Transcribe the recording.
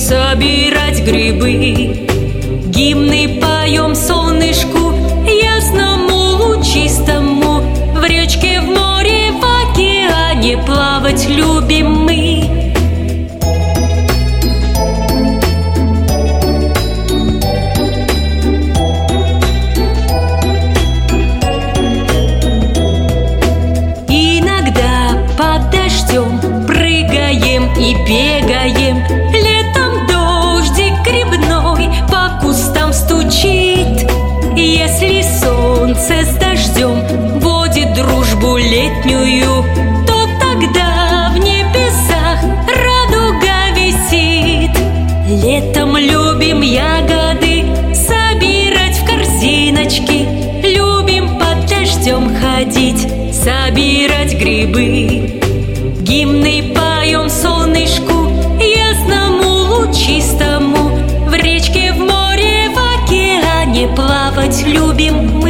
собирать грибы. Гимны поем солнышку ясному, лучистому. В речке, в море, в океане плавать любим мы. Иногда под дождем прыгаем и бегаем. Летом дождик грибной по кустам стучит. Если солнце с дождем водит дружбу летнюю, то тогда в небесах радуга висит. Летом любим ягоды собирать в корзиночки. Любим под дождем ходить, собирать грибы. Гимны поем солнышку ясному, лучистому. В речке, в море, в океане плавать любим мы.